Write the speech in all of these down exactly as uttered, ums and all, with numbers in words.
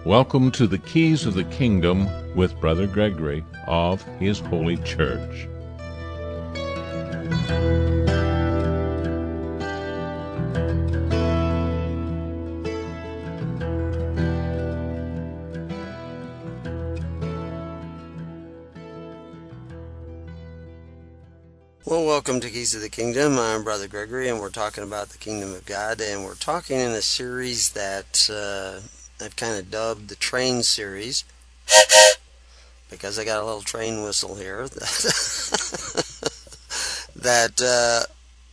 Welcome to the Keys of the Kingdom with Brother Gregory of His Holy Church. Well, welcome to Keys of the Kingdom. I'm Brother Gregory, and we're talking about the Kingdom of God, and we're talking in a series that uh, I've kind of dubbed the Train Series, because I got a little train whistle here that that, uh,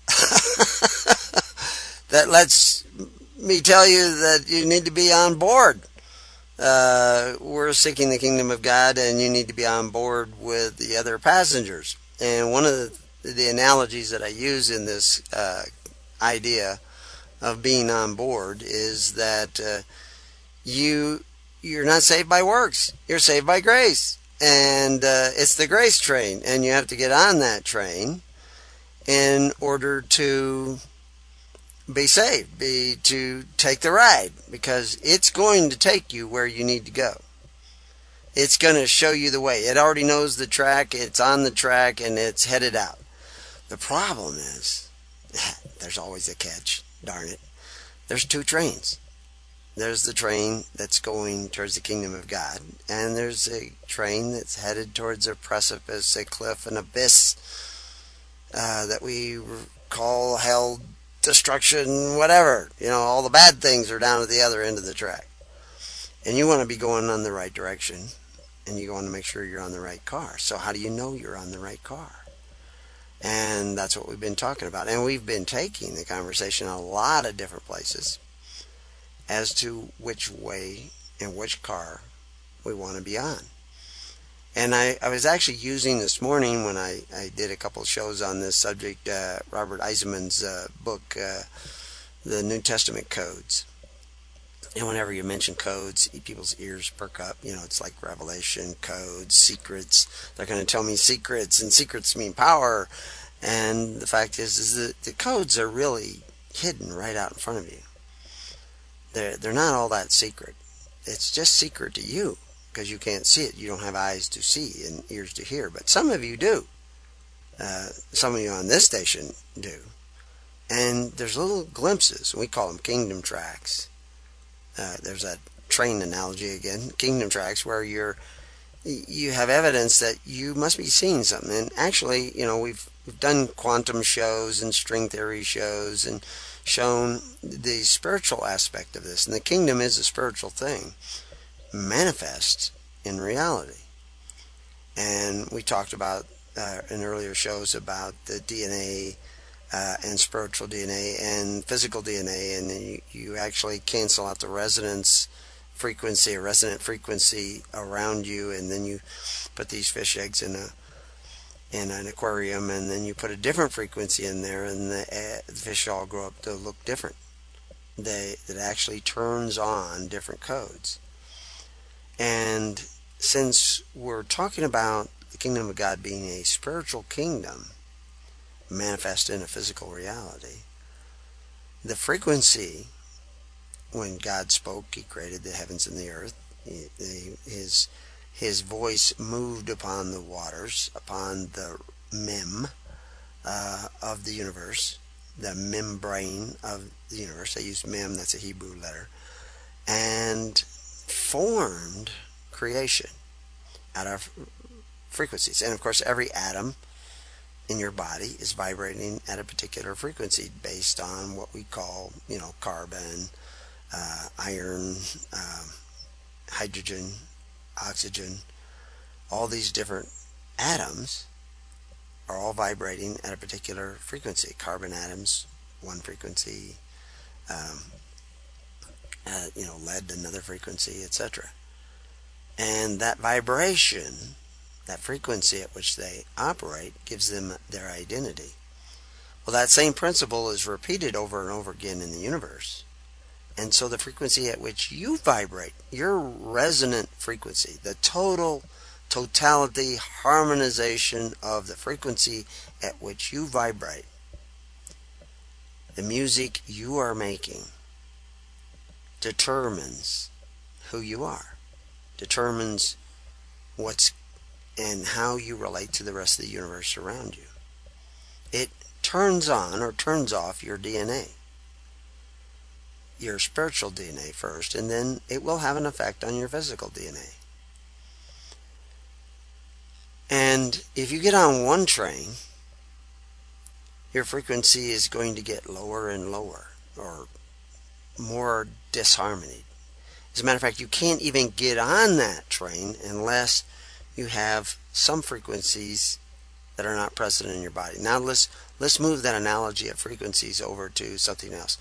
that lets me tell you that you need to be on board. Uh, we're seeking the Kingdom of God, and you need to be on board with the other passengers. And one of the the analogies that I use in this uh, idea of being on board is that uh, you you're not saved by works, you're saved by grace, and uh, it's the grace train, and you have to get on that train in order to be saved, be to take the ride, because it's going to take you where you need to go. It's going to show you the way. It already knows the track, it's on the track, and it's headed out. The problem is, there's always a catch, darn it. There's two trains. There's the train that's going towards the Kingdom of God, and there's a train that's headed towards a precipice, a cliff, an abyss uh, that we call hell, destruction, whatever. You know, all the bad things are down at the other end of the track. And you want to be going on the right direction, and you want to make sure you're on the right car. So how do you know you're on the right car? And that's what we've been talking about. And we've been taking the conversation a lot of different places as to which way and which car we want to be on. And I, I was actually using this morning when I, I did a couple of shows on this subject, uh, Robert Eisenman's uh, book, uh, The New Testament Codes. And whenever you mention codes, people's ears perk up. You know, it's like revelation, codes, secrets. They're going to tell me secrets, and secrets mean power. And the fact is, is that the codes are really hidden right out in front of you. They're, they're not all that secret. It's just secret to you, because you can't see it. You don't have eyes to see and ears to hear. But some of you do. Uh, some of you on this station do. And there's little glimpses. We call them kingdom tracks. Uh, there's that train analogy again, kingdom tracks, where you're you have evidence that you must be seeing something. And actually, you know, we've we've done quantum shows and string theory shows and shown the spiritual aspect of this. And the kingdom is a spiritual thing, manifest in reality. And we talked about uh, in earlier shows about the D N A. Uh, and spiritual D N A and physical D N A, and then you, you actually cancel out the resonance frequency, a resonant frequency around you, and then you put these fish eggs in a in an aquarium, and then you put a different frequency in there, and the, uh, the fish all grow up to look different. They it actually turns on different codes. And since we're talking about the kingdom of God being a spiritual kingdom, manifest in a physical reality, the frequency, when God spoke, He created the heavens and the earth. He, the, his his voice moved upon the waters, upon the mem uh, of the universe, the membrane of the universe. I use mem, that's a Hebrew letter, and formed creation out of frequencies. And of course, every atom in your body is vibrating at a particular frequency based on what we call, you know, carbon, uh, iron, uh, hydrogen, oxygen. All these different atoms are all vibrating at a particular frequency. Carbon atoms, one frequency, um, uh, you know, lead, another frequency, et cetera. And that vibration, that frequency at which they operate, gives them their identity. Well, that same principle is repeated over and over again in the universe. And so the frequency at which you vibrate, your resonant frequency, the total, totality, harmonization of the frequency at which you vibrate, the music you are making, determines who you are, determines what's and how you relate to the rest of the universe around you. It turns on or turns off your D N A, your spiritual D N A first, and then it will have an effect on your physical D N A. And if you get on one train, your frequency is going to get lower and lower, or more disharmony. As a matter of fact, you can't even get on that train unless you have some frequencies that are not present in your body. Now let's let's move that analogy of frequencies over to something else.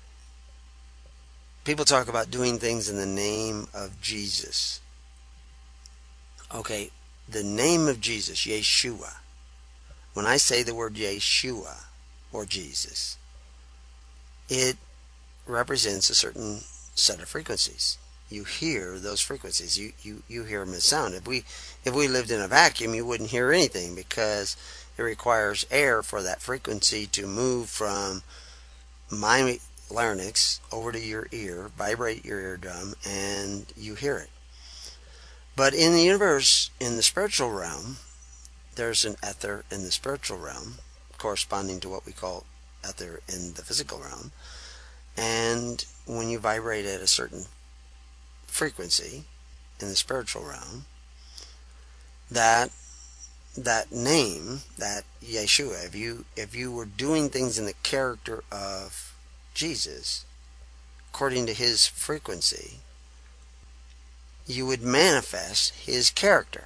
People talk about doing things in the name of Jesus. Okay, the name of Jesus, Yeshua. When I say the word Yeshua or Jesus, it represents a certain set of frequencies. You hear those frequencies. You, you, you hear them as sound. If we if we lived in a vacuum, you wouldn't hear anything, because it requires air for that frequency to move from my larynx over to your ear, vibrate your eardrum, and you hear it. But in the universe, in the spiritual realm, there's an ether in the spiritual realm, corresponding to what we call ether in the physical realm. And when you vibrate at a certain frequency in the spiritual realm, that that name, that Yeshua, if you if you were doing things in the character of Jesus, according to his frequency, you would manifest his character,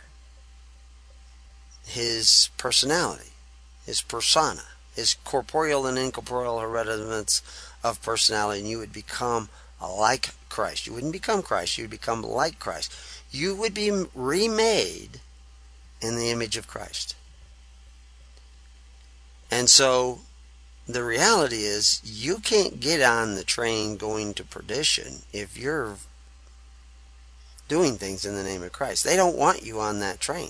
his personality, his persona, his corporeal and incorporeal hereditaments of personality, and you would become like Christ. You wouldn't become Christ, you would become like Christ. You would be remade in the image of Christ. And so the reality is, you can't get on the train going to perdition if you're doing things in the name of Christ. They don't want you on that train.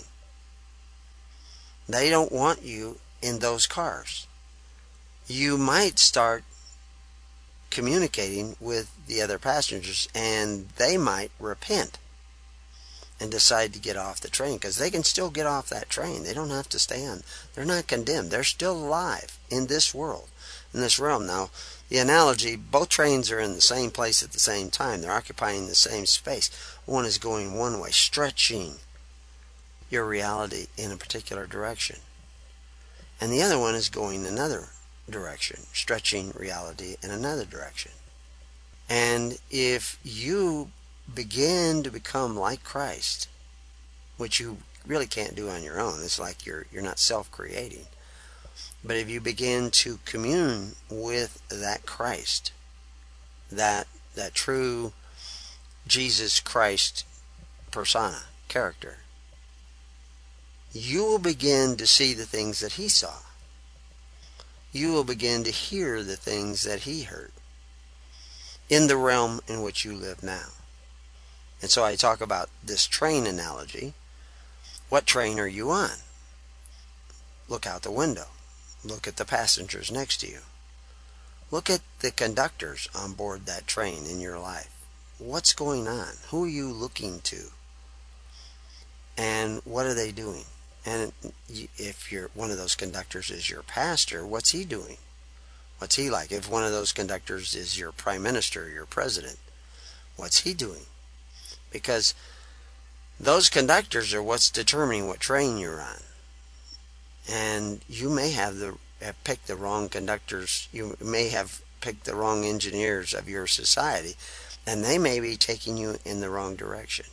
They don't want you in those cars. You might start communicating with the other passengers, and they might repent and decide to get off the train, because they can still get off that train. They don't have to stay on. They're not condemned. They're still alive in this world, in this realm. Now, the analogy, both trains are in the same place at the same time. They're occupying the same space. One is going one way, stretching your reality in a particular direction. And the other one is going another direction, stretching reality in another direction. And if you begin to become like Christ, which you really can't do on your own, it's like you're you're not self-creating, but if you begin to commune with that Christ, that that true Jesus Christ persona, character, you will begin to see the things that he saw. You will begin to hear the things that he heard in the realm in which you live now. And so I talk about this train analogy. What train are you on? Look out the window. Look at the passengers next to you. Look at the conductors on board that train in your life. What's going on? Who are you looking to? And what are they doing? And if you're one of those conductors is your pastor, what's he doing? What's he like? If one of those conductors is your prime minister, your president, what's he doing? Because those conductors are what's determining what train you're on. And you may have the have picked the wrong conductors. You may have picked the wrong engineers of your society, and they may be taking you in the wrong direction.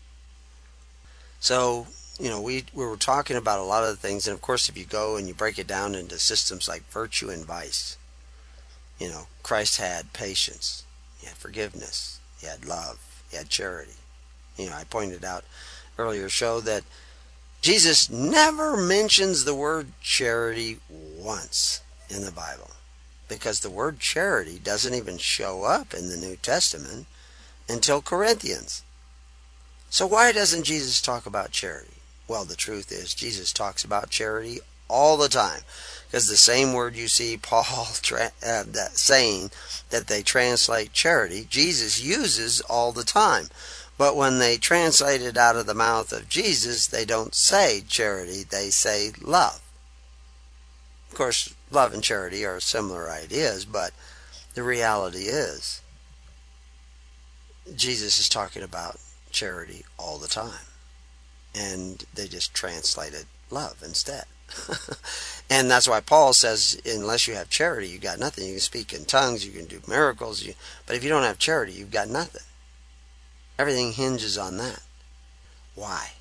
So, you know, we, we were talking about a lot of the things, and of course if you go and you break it down into systems like virtue and vice, you know, Christ had patience, he had forgiveness, he had love, he had charity. You know, I pointed out earlier show that Jesus never mentions the word charity once in the Bible, because the word charity doesn't even show up in the New Testament until Corinthians. So why doesn't Jesus talk about charity? Well, the truth is, Jesus talks about charity all the time. Because the same word you see Paul tra- uh, that saying that they translate charity, Jesus uses all the time. But when they translate it out of the mouth of Jesus, they don't say charity, they say love. Of course, love and charity are similar ideas, but the reality is Jesus is talking about charity all the time. And they just translated love instead. And that's why Paul says, unless you have charity, you've got nothing. You can speak in tongues, you can do miracles, you, but if you don't have charity, you've got nothing. Everything hinges on that. Why?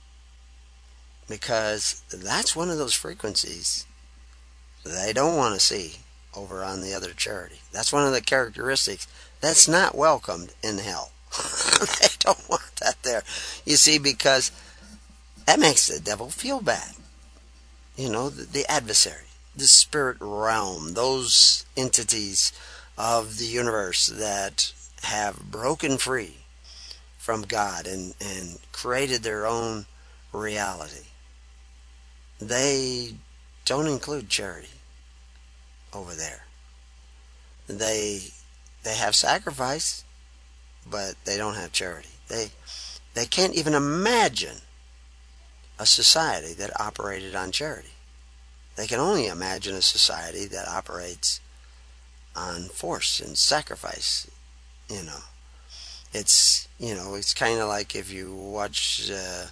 Because that's one of those frequencies they don't want to see over on the other charity. That's one of the characteristics that's not welcomed in hell. They don't want that there. You see, because that makes the devil feel bad. You know, the, the adversary, the spirit realm, those entities of the universe that have broken free from God and, and created their own reality. They don't include charity over there. They they have sacrifice, but they don't have charity. They they can't even imagine a society that operated on charity. They can only imagine a society that operates on force and sacrifice. You know, it's you know it's kind of like if you watch uh,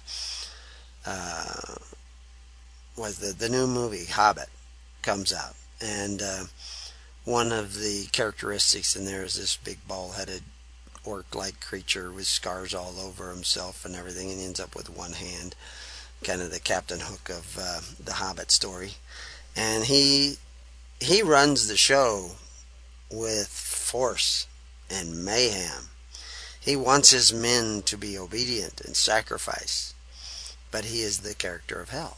uh, was the the new movie Hobbit comes out, and uh, one of the characteristics in there is this big bald-headed orc-like creature with scars all over himself and everything, and he ends up with one hand, kind of the Captain Hook of uh, the Hobbit story. And he he runs the show with force and mayhem. He wants his men to be obedient and sacrifice, but he is the character of hell.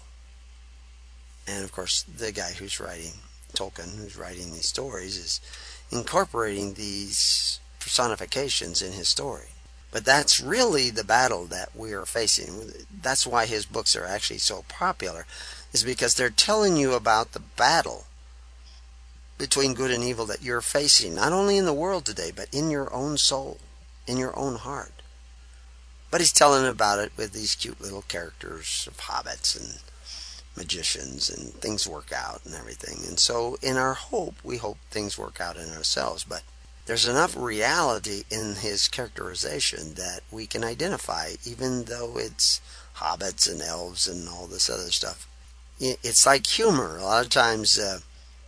And of course, the guy who's writing, Tolkien, who's writing these stories, is incorporating these personifications in his story. But that's really the battle that we are facing. That's why his books are actually so popular, is because they're telling you about the battle between good and evil that you're facing, not only in the world today, but in your own soul, in your own heart. But he's telling about it with these cute little characters of hobbits and magicians, and things work out and everything. And so in our hope, we hope things work out in ourselves. But there's enough reality in his characterization that we can identify, even though it's hobbits and elves and all this other stuff. It's like humor. A lot of times, uh,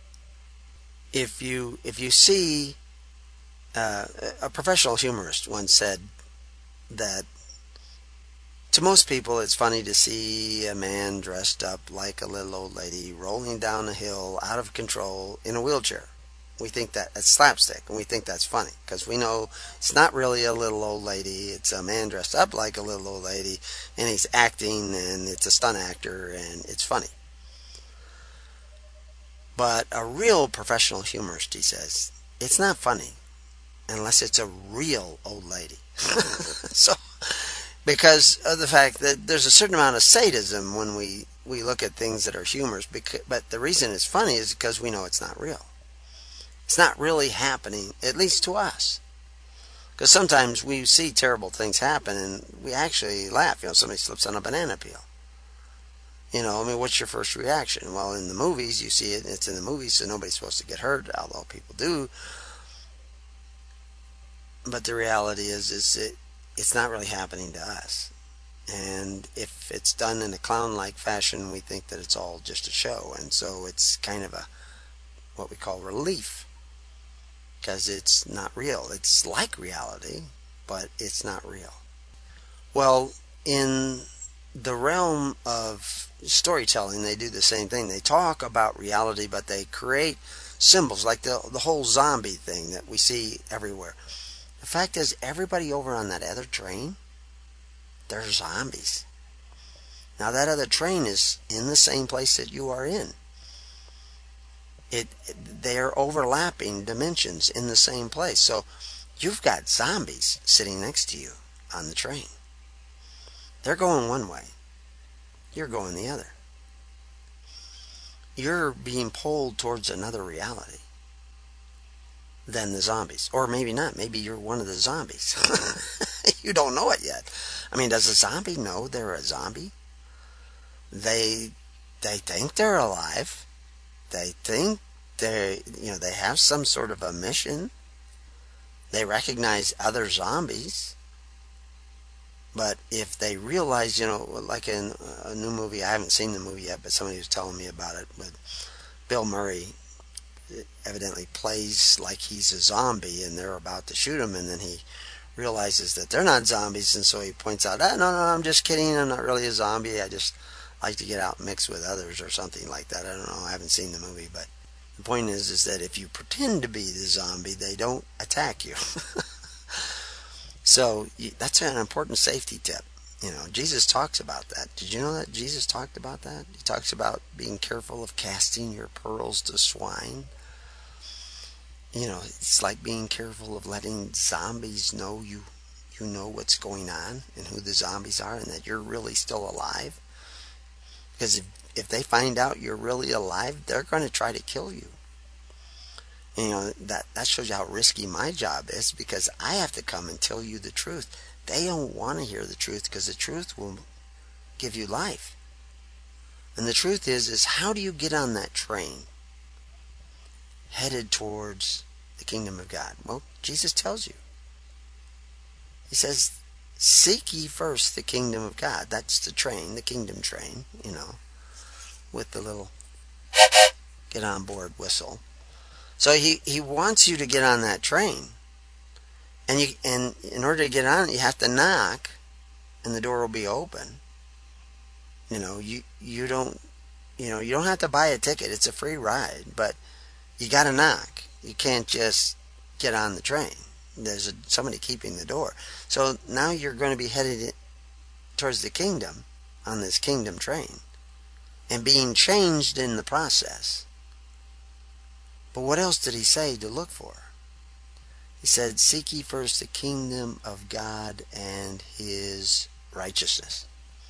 if you if you see uh, a professional humorist once said that to most people it's funny to see a man dressed up like a little old lady rolling down a hill out of control in a wheelchair. We think that it's slapstick, and we think that's funny because we know it's not really a little old lady. It's a man dressed up like a little old lady, and he's acting, and it's a stunt actor, and it's funny. But a real professional humorist, he says, it's not funny unless it's a real old lady. So, because of the fact that there's a certain amount of sadism when we, we look at things that are humorous, but the reason it's funny is because we know it's not real. It's not really happening, at least to us. Because sometimes we see terrible things happen and we actually laugh. You know, somebody slips on a banana peel. You know, I mean, what's your first reaction? Well, in the movies, you see it, it's in the movies, so nobody's supposed to get hurt, although people do. But the reality is, is it, it's not really happening to us. And if it's done in a clown-like fashion, we think that it's all just a show. And so it's kind of a, what we call relief. Because it's not real. It's like reality, but it's not real. Well, in the realm of storytelling, they do the same thing. They talk about reality, but they create symbols, like the, the whole zombie thing that we see everywhere. The fact is, everybody over on that other train, they're zombies. Now, that other train is in the same place that you are in. It, they are overlapping dimensions in the same place. So you've got zombies sitting next to you on the train. They're going one way. You're going the other. you're being pulled towards another reality than the zombies. Or maybe not. Maybe you're one of the zombies. You don't know it yet. I mean, does a zombie know they're a zombie? They they think they're alive. They think they you know they have some sort of a mission. They recognize other zombies. But if they realize, you know, like in a new movie, I haven't seen the movie yet, but somebody was telling me about it, but Bill Murray evidently plays like he's a zombie and they're about to shoot him, and then he realizes that they're not zombies, and so he points out, ah, no, no, I'm just kidding, I'm not really a zombie, I just like to get out and mix with others or something like that. I don't know, I haven't seen the movie, but the point is, is that if you pretend to be the zombie, they don't attack you. So that's an important safety tip. You know, Jesus talks about that. Did you know that Jesus talked about that? He talks about being careful of casting your pearls to swine. You know, it's like being careful of letting zombies know you you know what's going on and who the zombies are and that you're really still alive. Because if, if they find out you're really alive, they're going to try to kill you. And, you know, that, that shows you how risky my job is, because I have to come and tell you the truth. They don't want to hear the truth because the truth will give you life. And the truth is, is how do you get on that train headed towards the kingdom of God? Well, Jesus tells you. He says, seek ye first the kingdom of God. That's the train, the kingdom train, you know, with the little get on board whistle. So he, he wants you to get on that train. And you and in order to get on it, you have to knock, and the door will be open. You know, you you don't you know, you don't have to buy a ticket. It's a free ride, but you got to knock. You can't just get on the train. There's a, somebody keeping the door. So now you're going to be headed towards the kingdom on this kingdom train and being changed in the process. But what else did he say to look for? He said, seek ye first the kingdom of God and his righteousness.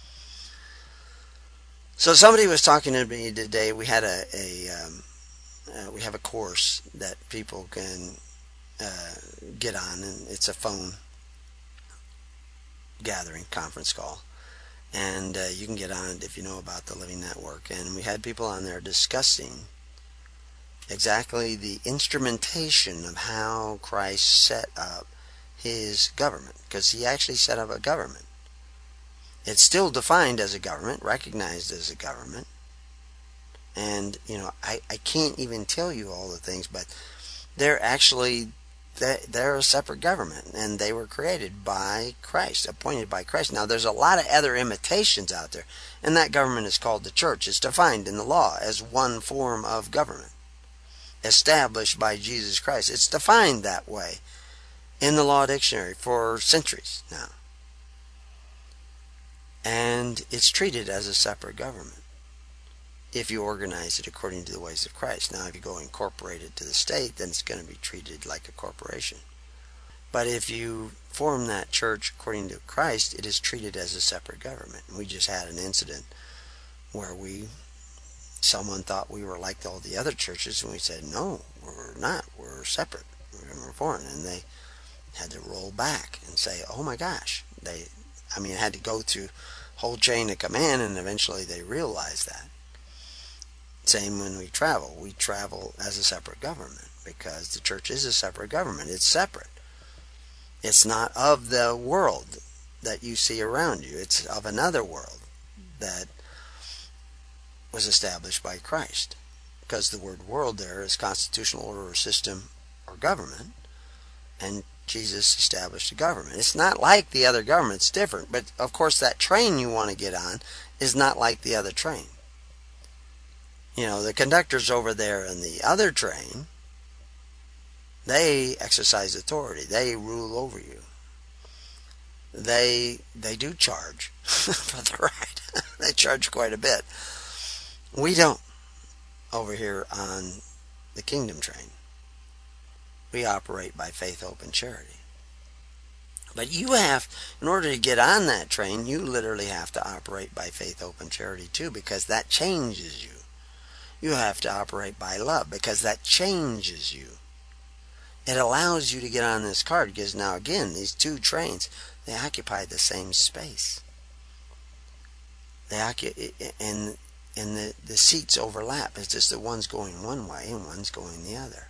So somebody was talking to me today. We had a, a um, uh, we have a course that people can uh, get on, and it's a phone gathering conference call. And uh, you can get on it if you know about the Living Network. And we had people on there discussing exactly the instrumentation of how Christ set up his government, because he actually set up a government. It's still defined as a government, recognized as a government, and you know I, I can't even tell you all the things, but they're actually they're a separate government, and they were created by Christ, appointed by Christ. Now there's a lot of other imitations out there, and that government is called the church. It's defined in the law as one form of government, established by Jesus Christ. It's defined that way in the law dictionary for centuries now. And it's treated as a separate government if you organize it according to the ways of Christ. Now, if you go incorporate it to the state, then it's going to be treated like a corporation. But if you form that church according to Christ, it is treated as a separate government. And we just had an incident where we someone thought we were like all the other churches, and we said, no, we're not. We're separate. We're foreign. And they had to roll back and say, oh my gosh. They, I mean, it had to go through whole chain of command, and eventually they realized that. Same when we travel. We travel as a separate government because the church is a separate government. It's separate. It's not of the world that you see around you. It's of another world that was established by Christ, because the word world there is constitutional order or system or government, and Jesus established a government. It's not like the other government. It's different, but of course that train you want to get on is not like the other train. You know, the conductors over there in the other train, they exercise authority. They rule over you. They they do charge for the ride. They charge quite a bit. We don't over here on the kingdom train. We operate by faith, hope, and charity. But you have, in order to get on that train, you literally have to operate by faith, hope, and charity too, because that changes you. You have to operate by love, because that changes you. It allows you to get on this card, because now again, these two trains, they occupy the same space. They occupy, and and the, the seats overlap. It's just that one's going one way and one's going the other.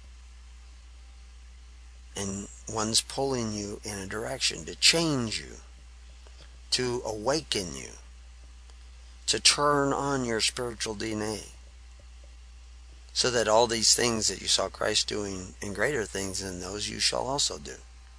And one's pulling you in a direction to change you, to awaken you, to turn on your spiritual D N A, so that all these things that you saw Christ doing, and greater things than those, you shall also do.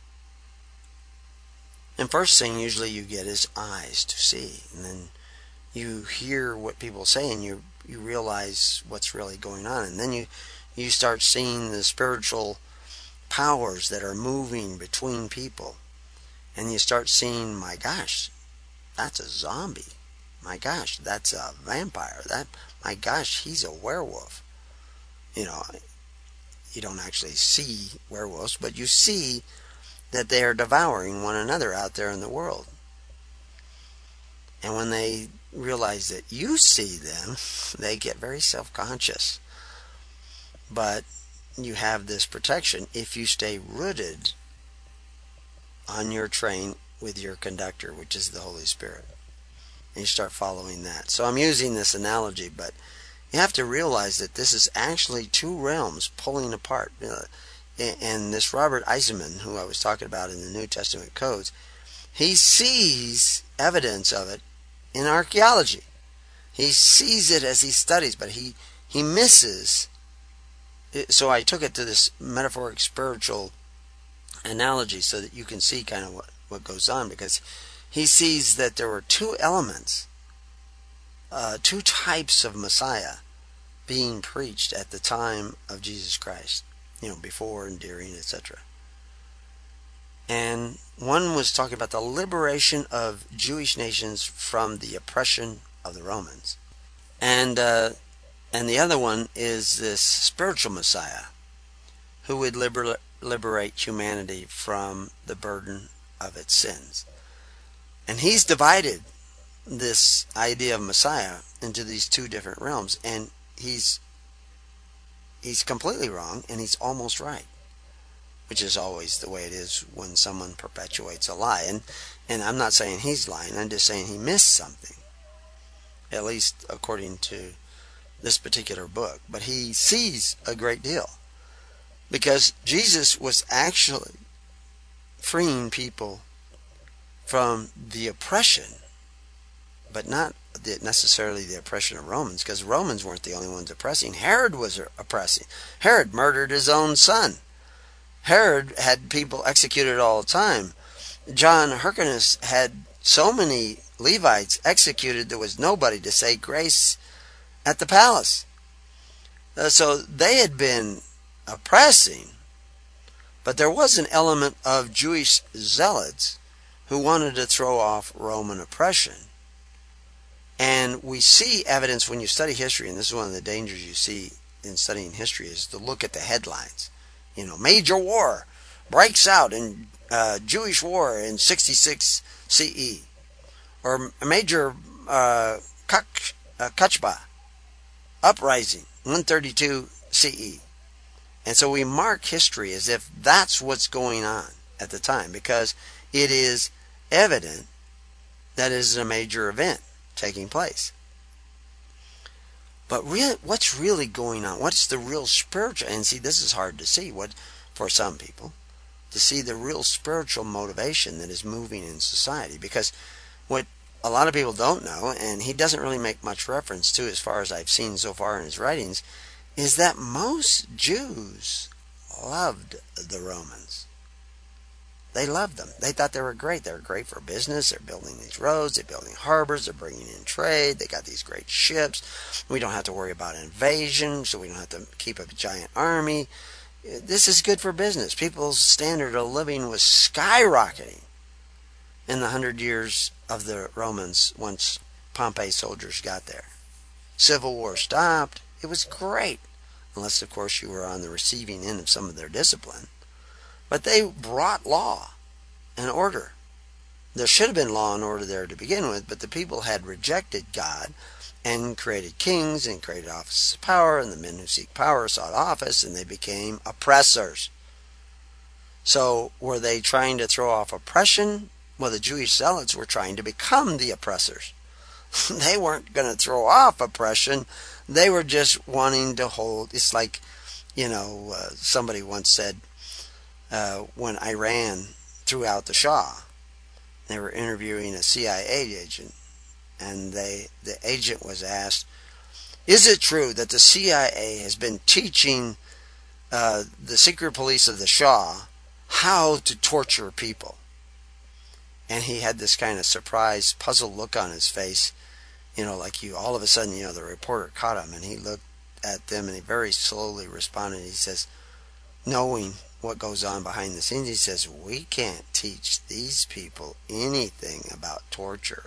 And first thing usually you get is eyes to see, and then you hear what people say, and you you realize what's really going on, and then you you start seeing the spiritual powers that are moving between people, and you start seeing, my gosh, that's a zombie. My gosh, that's a vampire. That, my gosh, he's a werewolf. You know, you don't actually see werewolves, but you see that they are devouring one another out there in the world. And when they realize that you see them, they get very self-conscious. But you have this protection if you stay rooted on your train with your conductor, which is the Holy Spirit. And you start following that. So I'm using this analogy, but you have to realize that this is actually two realms pulling apart. And this Robert Eisenman, who I was talking about in the New Testament codes, he sees evidence of it in archaeology. He sees it as he studies, but he, he misses. So I took it to this metaphoric spiritual analogy so that you can see kind of what, what goes on, because he sees that there were two elements, uh, two types of Messiah being preached at the time of Jesus Christ, you know, before and during, et cetera. And one was talking about the liberation of Jewish nations from the oppression of the Romans. And uh, and the other one is this spiritual Messiah who would liber- liberate humanity from the burden of its sins. And he's divided this idea of Messiah into these two different realms, and he's he's completely wrong, and he's almost right, which is always the way it is when someone perpetuates a lie. And and I'm not saying he's lying, I'm just saying he missed something, at least according to this particular book. But he sees a great deal, because Jesus was actually freeing people from the oppression, but not the, necessarily the oppression of Romans, because Romans weren't the only ones oppressing. Herod was oppressing. Herod murdered his own son. Herod had people executed all the time. John Hyrcanus had so many Levites executed, there was nobody to say grace at the palace. Uh, so they had been oppressing, but there was an element of Jewish zealots who wanted to throw off Roman oppression. And we see evidence when you study history, and this is one of the dangers you see in studying history, is to look at the headlines. You know, major war breaks out in uh, Jewish war in sixty-six C E, or a major uh, Kach, uh, Kachba uprising one thirty-two C E. And so we mark history as if that's what's going on at the time, because it is evident that it is a major event taking place. But really, what's really going on? What's the real spiritual? And see, this is hard to see what for some people, to see the real spiritual motivation that is moving in society. Because what a lot of people don't know, and he doesn't really make much reference to as far as I've seen so far in his writings, is that most Jews loved the Romans. They loved them. They thought they were great. They were great for business. They're building these roads. They're building harbors. They're bringing in trade. They got these great ships. We don't have to worry about invasion, so we don't have to keep a giant army. This is good for business. People's standard of living was skyrocketing in the hundred years of the Romans once Pompey's soldiers got there. Civil war stopped. It was great. Unless, of course, you were on the receiving end of some of their discipline. But they brought law and order. There should have been law and order there to begin with, but the people had rejected God and created kings and created offices of power, and the men who seek power sought office, and they became oppressors. So were they trying to throw off oppression? Well, the Jewish zealots were trying to become the oppressors. They weren't going to throw off oppression. They were just wanting to hold. It's like, you know, uh, somebody once said uh, when Iran threw out the Shah, they were interviewing a C I A agent, and they the agent was asked, is it true that the C I A has been teaching uh, the secret police of the Shah how to torture people? And he had this kind of surprised, puzzled look on his face, you know, like you, all of a sudden, you know, the reporter caught him, and he looked at them, and he very slowly responded. He says, knowing what goes on behind the scenes, he says, we can't teach these people anything about torture.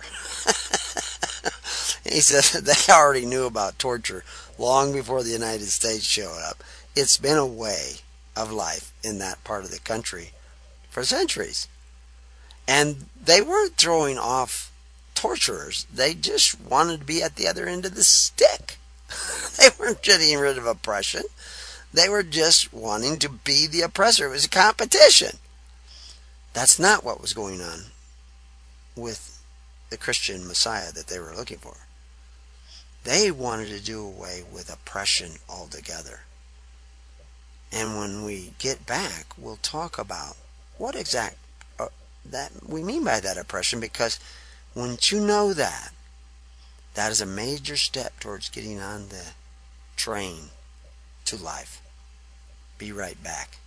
He said they already knew about torture long before the United States showed up. It's been a way of life in that part of the country for centuries. And they weren't throwing off torturers. They just wanted to be at the other end of the stick. They weren't getting rid of oppression. They were just wanting to be the oppressor. It was a competition. That's not what was going on with the Christian Messiah that they were looking for. They wanted to do away with oppression altogether. And when we get back, we'll talk about what exact uh, that we mean by that oppression, because once you know that, that is a major step towards getting on the train to life. Be right back.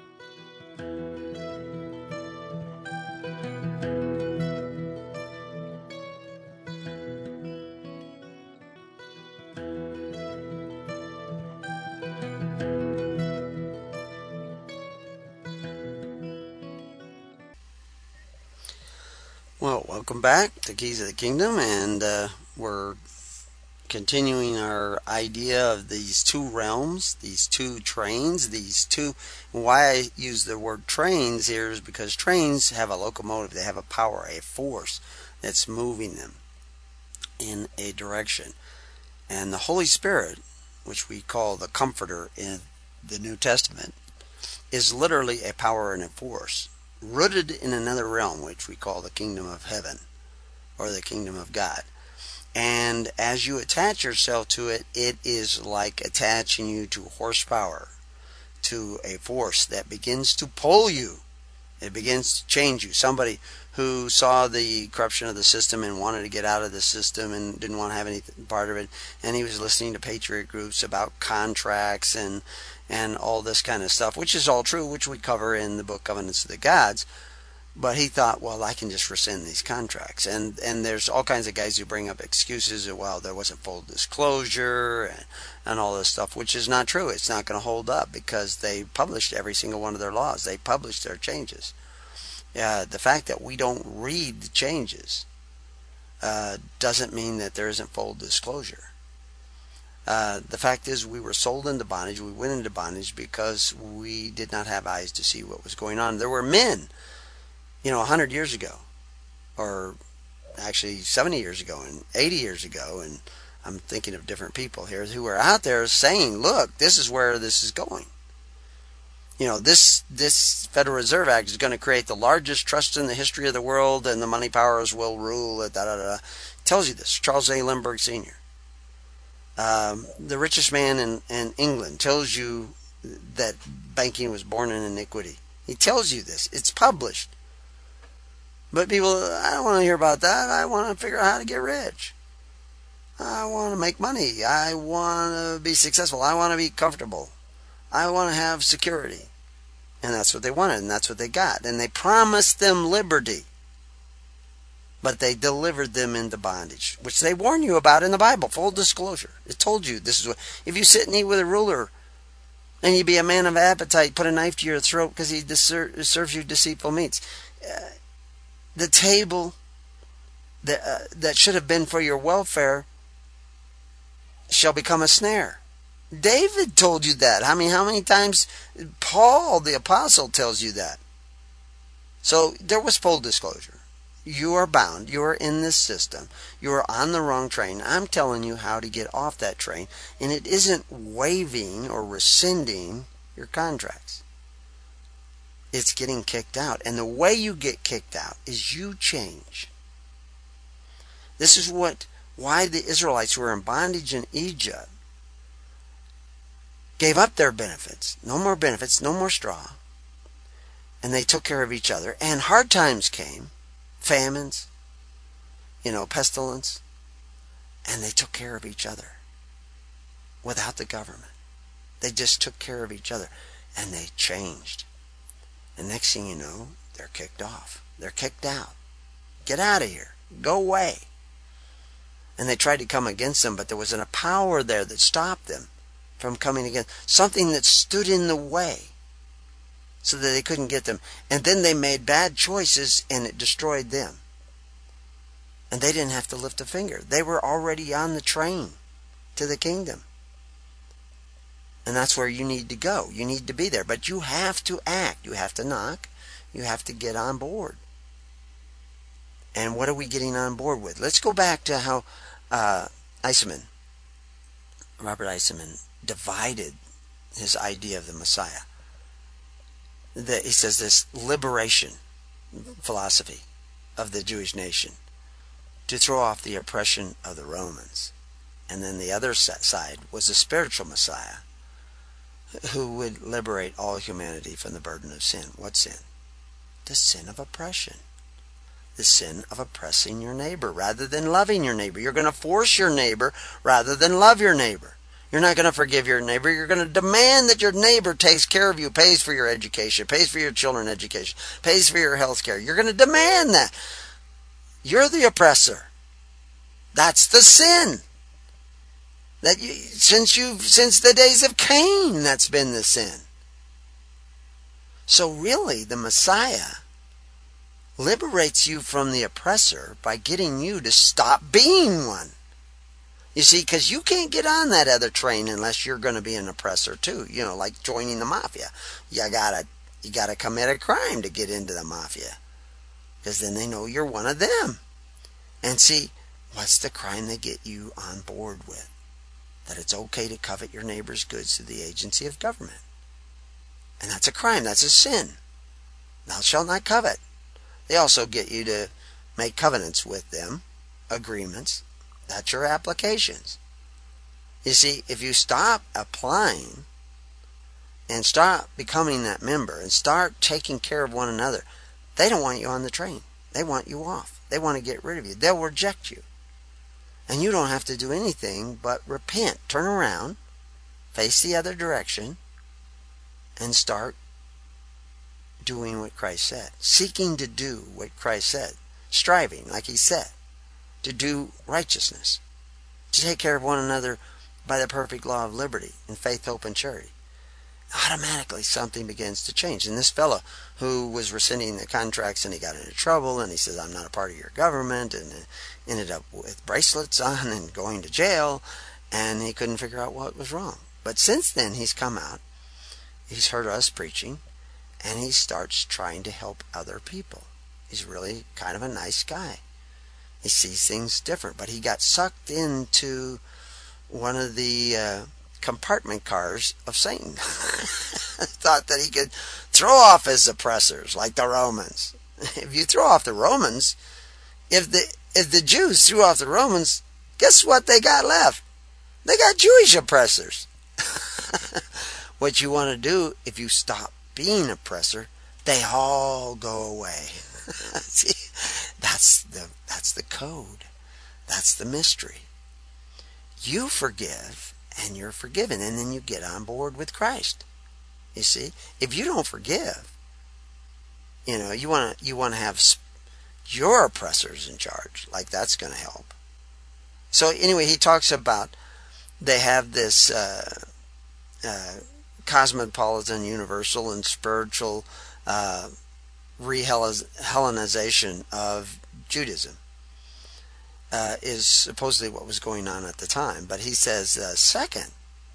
Well, welcome back to Keys of the Kingdom, and uh, we're continuing our idea of these two realms, these two trains, these two. Why I use the word trains here is because trains have a locomotive, they have a power, a force that's moving them in a direction. And the Holy Spirit, which we call the Comforter in the New Testament, is literally a power and a force, rooted in another realm, which we call the kingdom of heaven, or the kingdom of God. And as you attach yourself to it, it is like attaching you to horsepower, to a force that begins to pull you. It begins to change you. Somebody who saw the corruption of the system and wanted to get out of the system and didn't want to have any part of it, and he was listening to patriot groups about contracts and and all this kind of stuff, which is all true, which we cover in the book Covenants of the Gods. But he thought, well, I can just rescind these contracts. And and there's all kinds of guys who bring up excuses of, well, there wasn't full disclosure and, and all this stuff, which is not true. It's not going to hold up because they published every single one of their laws. They published their changes. Uh, the fact that we don't read the changes uh, doesn't mean that there isn't full disclosure. Uh, the fact is, we were sold into bondage. We went into bondage because we did not have eyes to see what was going on. There were men, you know, a hundred years ago, or actually seventy years ago, and eighty years ago, and I'm thinking of different people here who were out there saying, look, this is where this is going. You know, this this Federal Reserve Act is going to create the largest trust in the history of the world, and the money powers will rule. Da, da, da, da. It tells you this. Charles A. Lindbergh Senior Um, the richest man in, in England tells you that banking was born in iniquity. He tells you this. It's published. But people, I don't want to hear about that. I want to figure out how to get rich. I want to make money. I want to be successful. I want to be comfortable. I want to have security. And that's what they wanted, and that's what they got. And they promised them liberty. But they delivered them into bondage, which they warn you about in the Bible. Full disclosure. It told you this is what. If you sit and eat with a ruler, and you be a man of appetite, put a knife to your throat because he deser- serves you deceitful meats. Uh, the table that uh, that should have been for your welfare shall become a snare. David told you that. I mean, how many times Paul, the apostle, tells you that? So there was full disclosure. You are bound. You are in this system. You are on the wrong train. I'm telling you how to get off that train. And it isn't waiving or rescinding your contracts. It's getting kicked out. And the way you get kicked out is you change. This is what why the Israelites who were in bondage in Egypt gave up their benefits. No more benefits, no more straw. And they took care of each other. And hard times came. Famines, you know, pestilence, and they took care of each other without the government. They just took care of each other, and they changed. And next thing you know, they're kicked off. They're kicked out. Get out of here. Go away. And they tried to come against them, but there was a power there that stopped them from coming against. Something that stood in the way, so that they couldn't get them. And then they made bad choices, and it destroyed them. And they didn't have to lift a finger. They were already on the train to the kingdom. And that's where you need to go. You need to be there. But you have to act. You have to knock. You have to get on board. And what are we getting on board with? Let's go back to how uh, Eisenman, Robert Eisenman, divided his idea of the Messiah. The, he says this liberation philosophy of the Jewish nation to throw off the oppression of the Romans. And then the other side was a spiritual Messiah who would liberate all humanity from the burden of sin. What sin? The sin of oppression. The sin of oppressing your neighbor rather than loving your neighbor. You're going to force your neighbor rather than love your neighbor. You're not going to forgive your neighbor. You're going to demand that your neighbor takes care of you, pays for your education, pays for your children's education, pays for your health care. You're going to demand that. You're the oppressor. That's the sin. That you, since you since the days of Cain, that's been the sin. So really, the Messiah liberates you from the oppressor by getting you to stop being one. You see, because you can't get on that other train unless you're going to be an oppressor too. You know, like joining the mafia. You gotta, you gotta commit a crime to get into the mafia, because then they know you're one of them. And see, what's the crime they get you on board with? That it's okay to covet your neighbor's goods through the agency of government. And that's a crime. That's a sin. Thou shalt not covet. They also get you to make covenants with them, agreements. That's your applications. You see, if you stop applying and start becoming that member and start taking care of one another, they don't want you on the train. They want you off. They want to get rid of you. They'll reject you. And you don't have to do anything but repent, turn around, face the other direction, and start doing what Christ said. Seeking to do what Christ said. Striving, like he said, to do righteousness. To take care of one another by the perfect law of liberty in faith, hope, and charity. Automatically something begins to change. And this fellow who was rescinding the contracts and he got into trouble and he says, I'm not a part of your government, and ended up with bracelets on and going to jail, and he couldn't figure out what was wrong. But since then he's come out, he's heard us preaching, and he starts trying to help other people. He's really kind of a nice guy. He sees things different, but he got sucked into one of the uh, compartment cars of Satan. Thought that he could throw off his oppressors like the Romans. If you throw off the Romans, if the if the Jews threw off the Romans, guess what they got left? They got Jewish oppressors. What you want to do, if you stop being oppressor, they all go away. See, that's the that's the code. That's the mystery. You forgive, and you're forgiven, and then you get on board with Christ. You see, if you don't forgive, you know, you want to you want to have your oppressors in charge. Like, that's going to help. So anyway, he talks about they have this uh, uh, cosmopolitan, universal, and spiritual uh, re-Hellenization of Judaism. Uh, is supposedly what was going on at the time. But he says the uh, second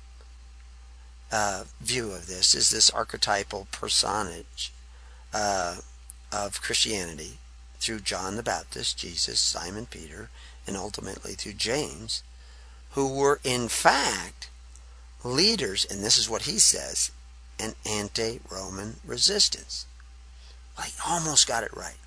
uh, view of this is this archetypal personage uh, of Christianity through John the Baptist, Jesus, Simon Peter, and ultimately through James, who were in fact leaders, and this is what he says, an anti-Roman resistance. Well, he almost got it right.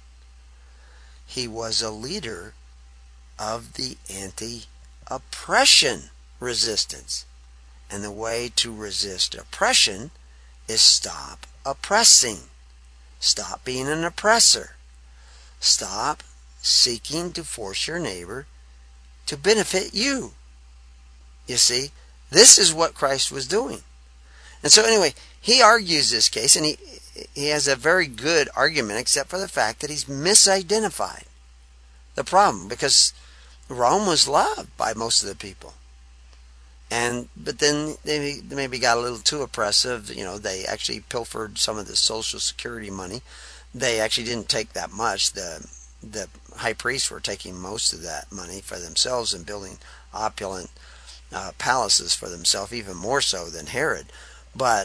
He was a leader of the anti-oppression resistance. And the way to resist oppression is stop oppressing. Stop being an oppressor. Stop seeking to force your neighbor to benefit you. You see, this is what Christ was doing. And so anyway, he argues this case, and he he has a very good argument, except for the fact that he's misidentified the problem, because Rome was loved by most of the people. And but then they maybe got a little too oppressive. You know, they actually pilfered some of the Social Security money. They actually didn't take that much. The the high priests were taking most of that money for themselves and building opulent uh, palaces for themselves, even more so than Herod. But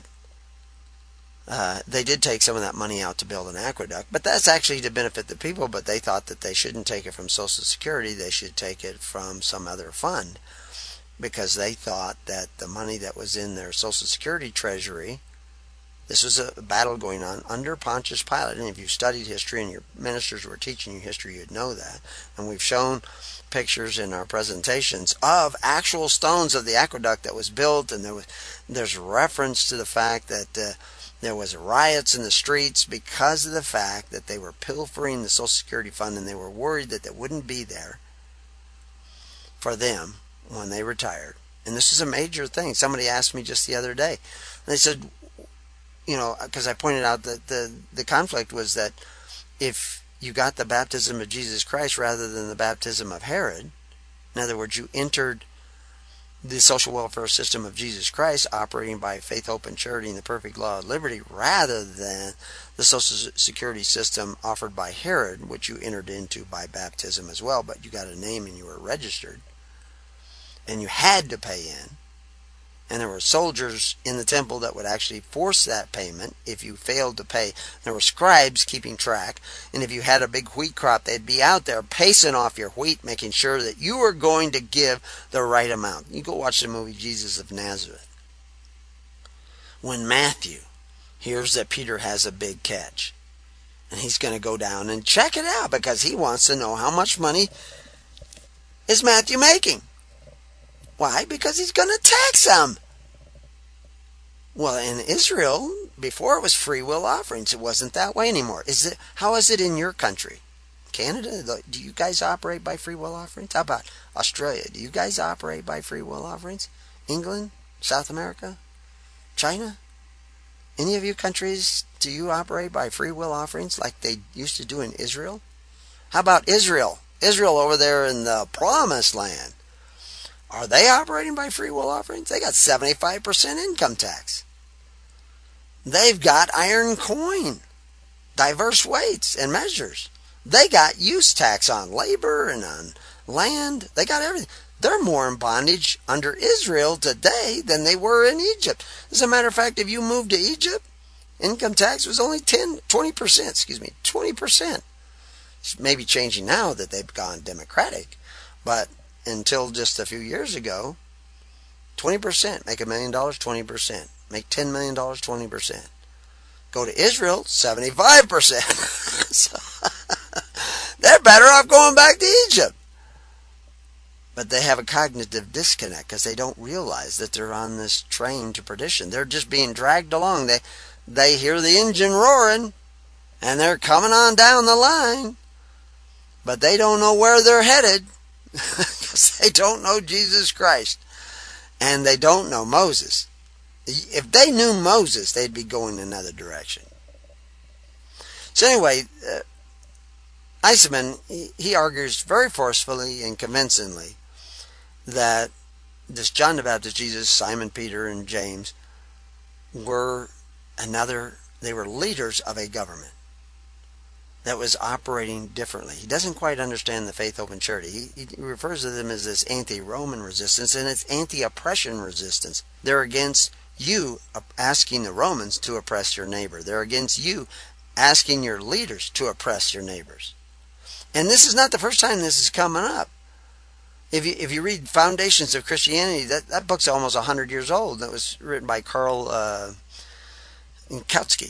uh, they did take some of that money out to build an aqueduct. But that's actually to benefit the people. But they thought that they shouldn't take it from Social Security. They should take it from some other fund, because they thought that the money that was in their Social Security treasury, this was a battle going on under Pontius Pilate. And if you studied history and your ministers were teaching you history, you'd know that. And we've shown pictures in our presentations of actual stones of the aqueduct that was built. And there was, there's reference to the fact that uh, there was riots in the streets because of the fact that they were pilfering the Social Security fund, and they were worried that it wouldn't be there for them when they retired. And this is a major thing. Somebody asked me just the other day. And they said, you know, because I pointed out that the, the conflict was that if you got the baptism of Jesus Christ rather than the baptism of Herod, in other words, you entered the social welfare system of Jesus Christ, operating by faith, hope, and charity in the perfect law of liberty, rather than the Social Security system offered by Herod, which you entered into by baptism as well, but you got a name and you were registered, and you had to pay in. And there were soldiers in the temple that would actually force that payment if you failed to pay. There were scribes keeping track. And if you had a big wheat crop, they'd be out there pacing off your wheat, making sure that you were going to give the right amount. You go watch the movie Jesus of Nazareth. When Matthew hears that Peter has a big catch, and he's going to go down and check it out because he wants to know how much money is Matthew making. Why? Because he's going to tax them. Well, in Israel, before it was free will offerings. It wasn't that way anymore. Is it? How is it in your country? Canada? Do you guys operate by free will offerings? How about Australia? Do you guys operate by free will offerings? England? South America? China? Any of you countries, do you operate by free will offerings like they used to do in Israel? How about Israel? Israel over there in the Promised Land. Are they operating by free will offerings? They got seventy-five percent income tax. They've got iron coin, diverse weights and measures. They got use tax on labor and on land. They got everything. They're more in bondage under Israel today than they were in Egypt. As a matter of fact, if you moved to Egypt, income tax was only ten, twenty percent, excuse me, twenty percent. It's maybe changing now that they've gone democratic, but until just a few years ago, twenty percent. Make a million dollars, twenty percent. Make ten million dollars, twenty percent. Go to Israel, seventy-five percent. So, they're better off going back to Egypt. But they have a cognitive disconnect because they don't realize that they're on this train to perdition. They're just being dragged along. They, they hear the engine roaring, and they're coming on down the line. But they don't know where they're headed. Because they don't know Jesus Christ. And they don't know Moses. If they knew Moses, they'd be going another direction. So anyway, uh, Eisenman, he, he argues very forcefully and convincingly that this John the Baptist, Jesus, Simon, Peter, and James were another, they were leaders of a government that was operating differently. He doesn't quite understand the faith, hope, and charity. He, he refers to them as this anti-Roman resistance, and it's anti-oppression resistance. They're against you asking the Romans to oppress your neighbor. They're against you asking your leaders to oppress your neighbors. And this is not the first time this is coming up. If you if you read Foundations of Christianity, that, that book's almost one hundred years old. That was written by Karl uh, Kautsky.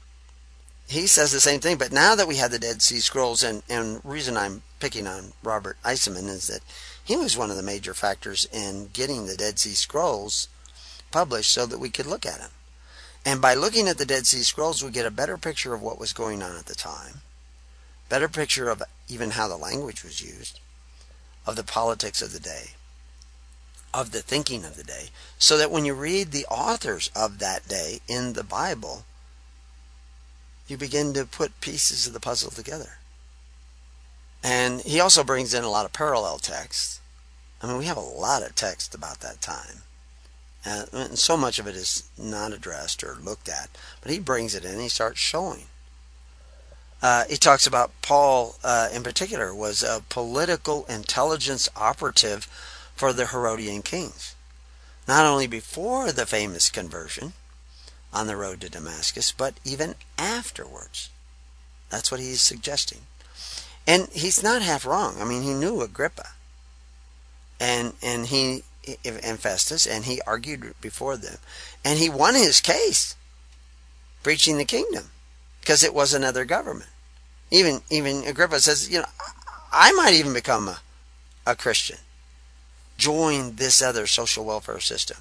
He says the same thing, but now that we have the Dead Sea Scrolls, and, and the reason I'm picking on Robert Eisenman is that he was one of the major factors in getting the Dead Sea Scrolls published so that we could look at them. And by looking at the Dead Sea Scrolls, we get a better picture of what was going on at the time, better picture of even how the language was used, of the politics of the day, of the thinking of the day, so that when you read the authors of that day in the Bible, you begin to put pieces of the puzzle together. And he also brings in a lot of parallel text. I mean, we have a lot of text about that time. And so much of it is not addressed or looked at. But he brings it in and he starts showing. Uh, he talks about Paul, uh, in particular, was a political intelligence operative for the Herodian kings. Not only before the famous conversion on the road to Damascus, but even afterwards. That's what he's suggesting. And he's not half wrong. I mean, he knew Agrippa. And and he and Festus, and he argued before them. And he won his case, preaching the kingdom, because it was another government. Even even Agrippa says, you know, I might even become a, a Christian. Join this other social welfare system.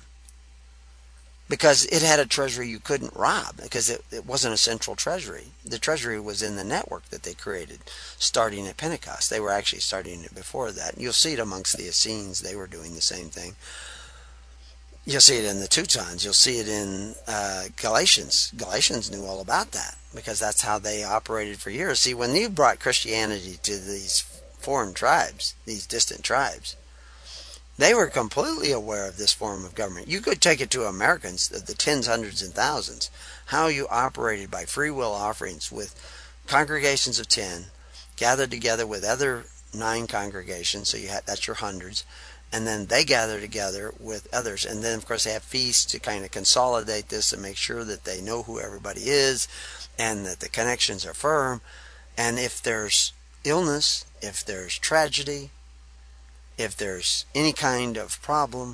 Because it had a treasury you couldn't rob, because it, it wasn't a central treasury. The treasury was in the network that they created, starting at Pentecost. They were actually starting it before that. You'll see it amongst the Essenes. They were doing the same thing. You'll see it in the Teutons. You'll see it in uh, Galatians. Galatians knew all about that, because that's how they operated for years. See, when you brought Christianity to these foreign tribes, these distant tribes, they were completely aware of this form of government. You could take it to Americans, the, the tens, hundreds, and thousands, how you operated by free will offerings with congregations of ten, gathered together with other nine congregations, so you had, that's your hundreds, and then they gather together with others. And then, of course, they have feasts to kind of consolidate this and make sure that they know who everybody is and that the connections are firm. And if there's illness, if there's tragedy, if there's any kind of problem,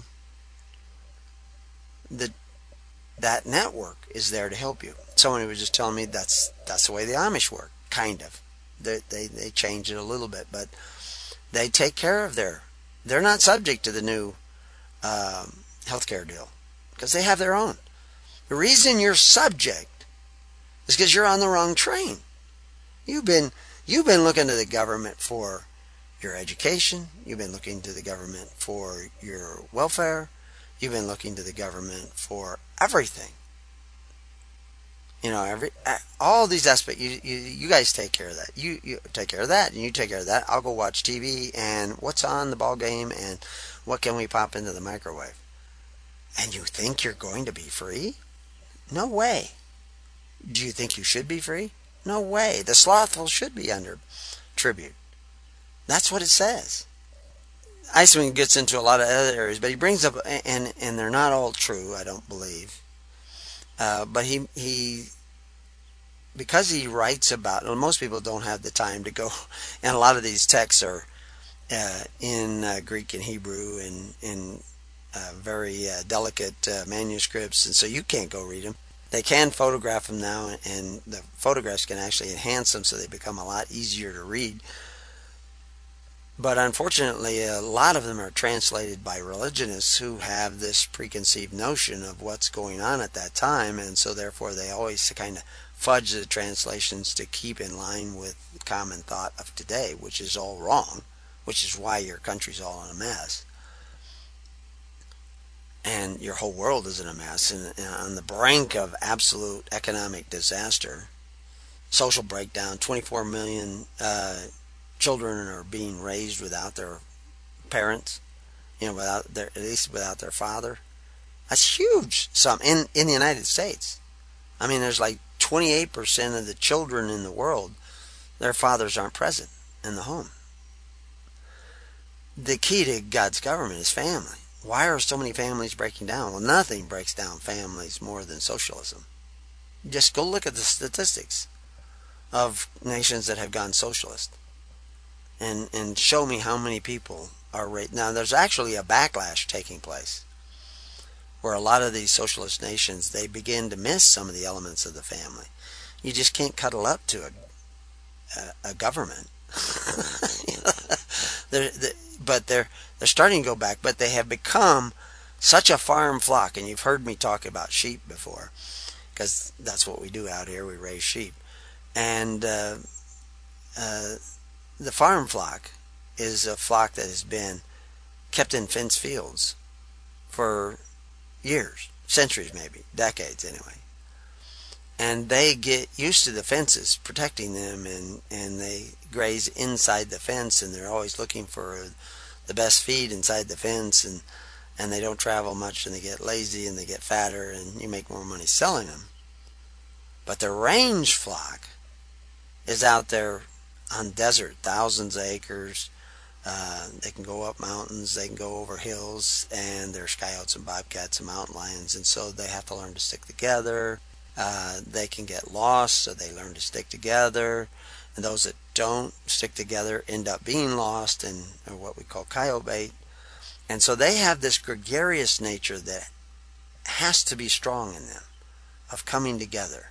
the, that network is there to help you. Someone was just telling me that's that's the way the Amish work, kind of. They, they, they change it a little bit, but they take care of their... They're not subject to the new um, healthcare deal, because they have their own. The reason you're subject is because you're on the wrong train. You've been you've been looking to the government for your education. You've been looking to the government for your welfare. You've been looking to the government for everything. You know, every all these aspects. You, you you guys take care of that. You you take care of that, and you take care of that. I'll go watch T V and what's on the ball game and what can we pop into the microwave. And you think you're going to be free? No way. Do you think you should be free? No way. The slothful should be under tribute. That's what it says. Eisenman gets into a lot of other areas, but he brings up, and and they're not all true, I don't believe. Uh, but he he, because he writes about, well, most people don't have the time to go, and a lot of these texts are uh, in uh, Greek and Hebrew and in uh, very uh, delicate uh, manuscripts, and so you can't go read them. They can photograph them now, and the photographs can actually enhance them so they become a lot easier to read. But unfortunately, a lot of them are translated by religionists who have this preconceived notion of what's going on at that time, and so therefore they always kind of fudge the translations to keep in line with common thought of today, which is all wrong, which is why your country's all in a mess. And your whole world is in a mess, and, and on the brink of absolute economic disaster, social breakdown. twenty-four million uh, children are being raised without their parents, you know, without their, at least without their father. That's huge. Some in in the United States. I mean, there's like twenty-eight percent of the children in the world, their fathers aren't present in the home. The key to God's government is family. Why are so many families breaking down? Well, nothing breaks down families more than socialism. Just go look at the statistics of nations that have gone socialist. and, and show me how many people are raised. Now, there's actually a backlash taking place where a lot of these socialist nations, they begin to miss some of the elements of the family. You just can't cuddle up to a, a, a government. they're, they're, but they're, they're starting to go back, but they have become such a farm flock, and you've heard me talk about sheep before, because that's what we do out here, we raise sheep. And uh, uh, the farm flock is a flock that has been kept in fenced fields for years, centuries maybe, decades anyway. And they get used to the fences protecting them, and, and they graze inside the fence, and they're always looking for the best feed inside the fence, and, and they don't travel much, and they get lazy, and they get fatter, and you make more money selling them. But the range flock is out there on desert, thousands of acres. Uh, they can go up mountains, they can go over hills, and there's coyotes and bobcats and mountain lions, and so they have to learn to stick together. Uh, they can get lost, so they learn to stick together. And those that don't stick together end up being lost and are what we call coyote bait. And so they have this gregarious nature that has to be strong in them, of coming together.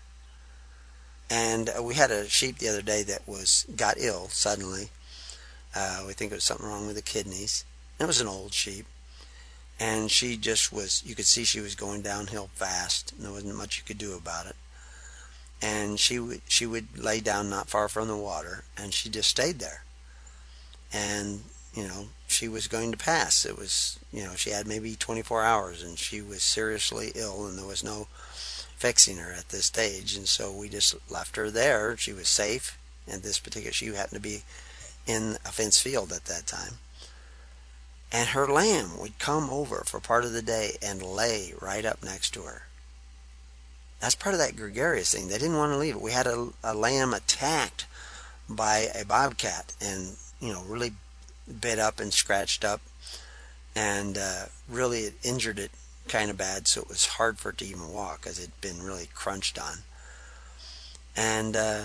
And uh, we had a sheep the other day that was got ill suddenly. Uh, we think it was something wrong with the kidneys. It was an old sheep. And she just was, you could see she was going downhill fast, and there wasn't much you could do about it. And she would, she would lay down not far from the water, and she just stayed there. And, you know, she was going to pass. It was, you know, she had maybe twenty-four hours, and she was seriously ill, and there was no fixing her at this stage. And so we just left her there. She was safe, and this particular, she happened to be in a fenced field at that time. And her lamb would come over for part of the day and lay right up next to her. That's part of that gregarious thing. They didn't want to leave it. We had a, a lamb attacked by a bobcat, and, you know, really bit up and scratched up, and uh, really it injured it kind of bad, so it was hard for it to even walk because it had been really crunched on. And uh,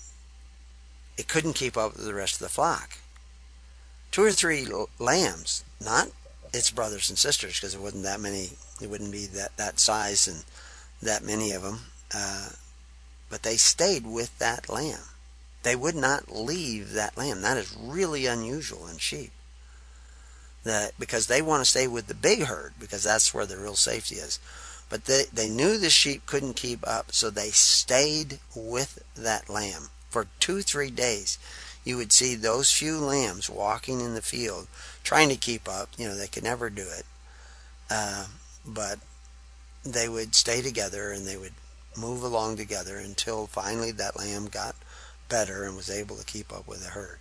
it couldn't keep up with the rest of the flock. Two or three lambs, not its brothers and sisters, because it wasn't that many, it wouldn't be that, that size and that many of them, uh, but they stayed with that lamb. They would not leave that lamb. That is really unusual in sheep, that because they want to stay with the big herd, because that's where the real safety is. But they, they knew the sheep couldn't keep up, so they stayed with that lamb for two, three days. You would see those few lambs walking in the field, trying to keep up. You know, they could never do it. Uh, but they would stay together, and they would move along together until finally that lamb got better and was able to keep up with the herd.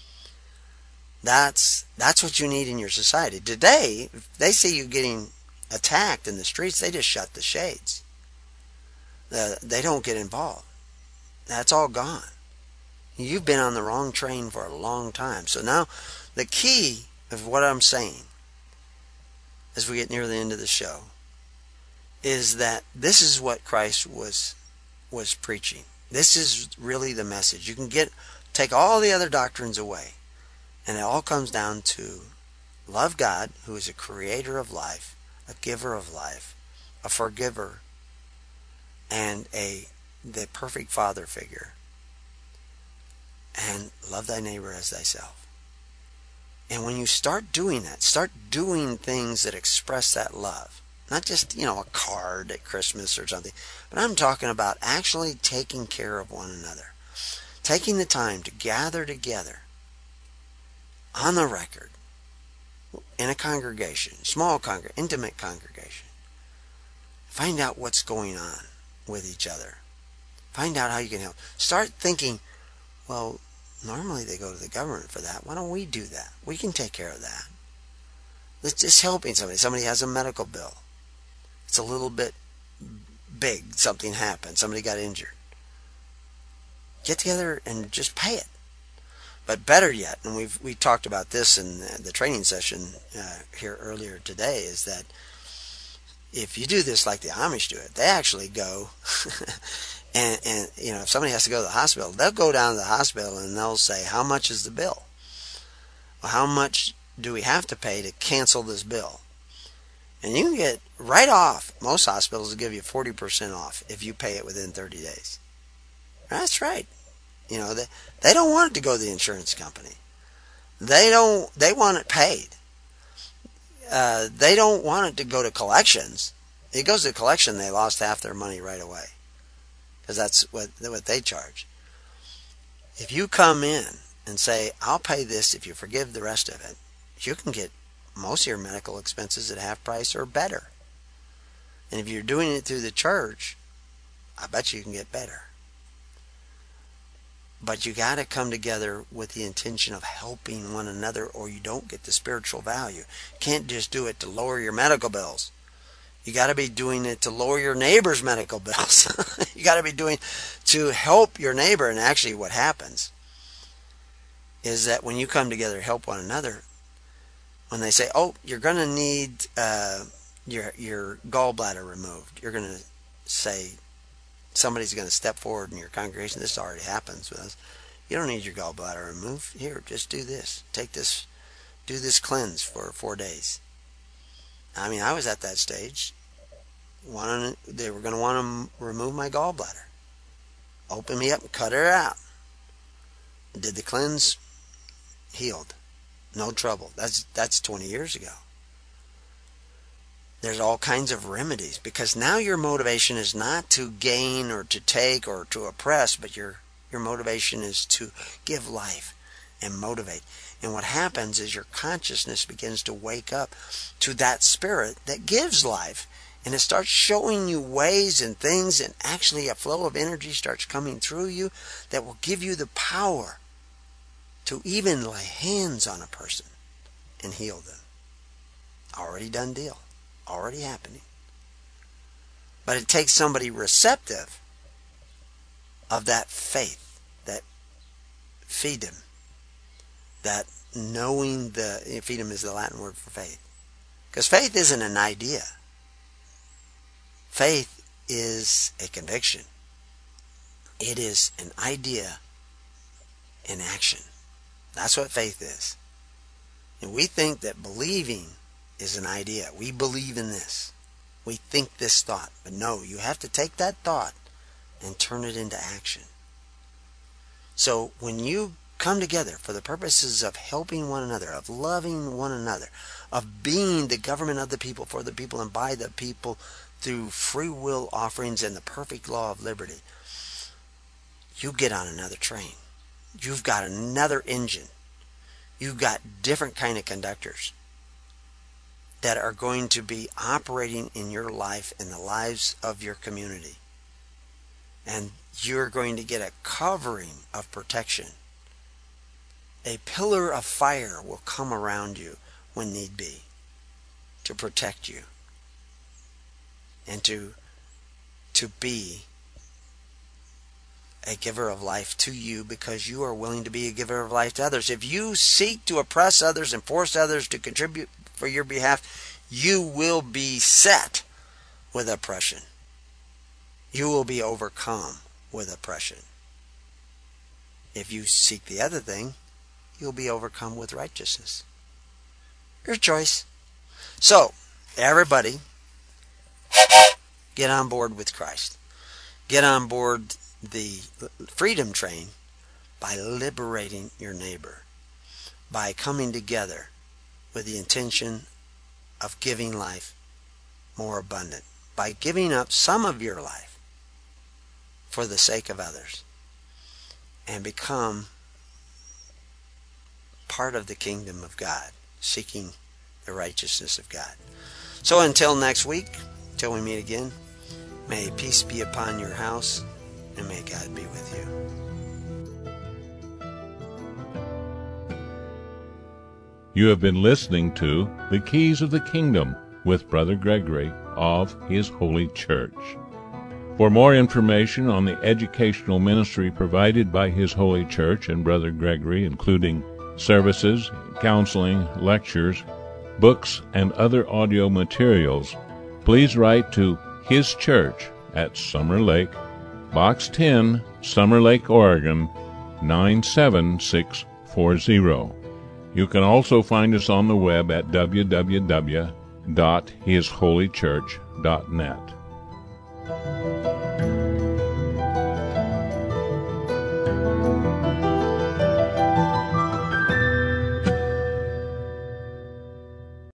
That's that's what you need in your society. Today, if they see you getting attacked in the streets, they just shut the shades. Uh, they don't get involved. That's all gone. You've been on the wrong train for a long time. So now, the key of what I'm saying, as we get near the end of the show, is that this is what Christ was was preaching. This is really the message. You can get take all the other doctrines away, and it all comes down to love God, who is a creator of life, a giver of life, a forgiver, and a the perfect father figure. And love thy neighbor as thyself. And when you start doing that, start doing things that express that love. Not just, you know, a card at Christmas or something. But I'm talking about actually taking care of one another. Taking the time to gather together on the record in a congregation, small congregation, intimate congregation. Find out what's going on with each other. Find out how you can help. Start thinking, well, normally they go to the government for that. Why don't we do that? We can take care of that. Let's just helping somebody. Somebody has a medical bill. It's a little bit big. Something happened. Somebody got injured. Get together and just pay it. But better yet, and we've we talked about this in the training session uh, here earlier today, is that if you do this like the Amish do it, they actually go and, and you know, if somebody has to go to the hospital, they'll go down to the hospital and they'll say, how much is the bill? well, how much do we have to pay to cancel this bill? And you can get right off. Most hospitals will give you forty percent off if you pay it within thirty days. That's right. You know, they, they don't want it to go to the insurance company. They don't. They want it paid. Uh, they don't want it to go to collections. It goes to collection, they lost half their money right away, because that's what what they charge. If you come in and say, I'll pay this if you forgive the rest of it, you can get most of your medical expenses at half price or better. And if you're doing it through the church, I bet you can get better. But you got to come together with the intention of helping one another, or you don't get the spiritual value. You can't just do it to lower your medical bills. You got to be doing it to lower your neighbor's medical bills. You got to be doing to help your neighbor. And actually what happens is that when you come together to help one another, when they say, oh, you're going to need uh, your your gallbladder removed, you're going to say, somebody's going to step forward in your congregation. This already happens with us. You don't need your gallbladder removed. Here, just do this. Take this, do this cleanse for four days. I mean, I was at that stage. Wanting, they were going to want to remove my gallbladder. Open me up and cut her out. Did the cleanse, healed. No trouble. That's that's twenty years ago. There's all kinds of remedies, because now your motivation is not to gain or to take or to oppress, but your your motivation is to give life and motivate. And what happens is your consciousness begins to wake up to that spirit that gives life, and it starts showing you ways and things, and actually a flow of energy starts coming through you that will give you the power to even lay hands on a person and heal them. Already done deal. Already happening. But it takes somebody receptive of that faith, that fideum, that knowing the, fideum is the Latin word for faith. Because faith isn't an idea. Faith is a conviction. It is an idea in action. That's what faith is. And we think that believing is an idea. We believe in this. We think this thought. But no, you have to take that thought and turn it into action. So when you come together for the purposes of helping one another, of loving one another, of being the government of the people, for the people, and by the people, through free will offerings and the perfect law of liberty, you get on another train. You've got another engine. You've got different kind of conductors that are going to be operating in your life and the lives of your community. And you're going to get a covering of protection. A pillar of fire will come around you when need be to protect you and to, to be a giver of life to you, because you are willing to be a giver of life to others. If you seek to oppress others and force others to contribute for your behalf, you will be set with oppression. You will be overcome with oppression. If you seek the other thing, you'll be overcome with righteousness. Your choice. So, everybody, get on board with Christ. Get on board the freedom train by liberating your neighbor, by coming together with the intention of giving life more abundant, by giving up some of your life for the sake of others, and become part of the kingdom of God, seeking the righteousness of God. So until next week, till we meet again, may peace be upon your house, and may God be with you. You have been listening to The Keys of the Kingdom with Brother Gregory of His Holy Church. For more information on the educational ministry provided by His Holy Church and Brother Gregory, including services, counseling, lectures, books, and other audio materials, please write to His Church at Summer Lake, Box ten, Summer Lake, Oregon, nine seven six four zero. You can also find us on the web at w w w dot his holy church dot net.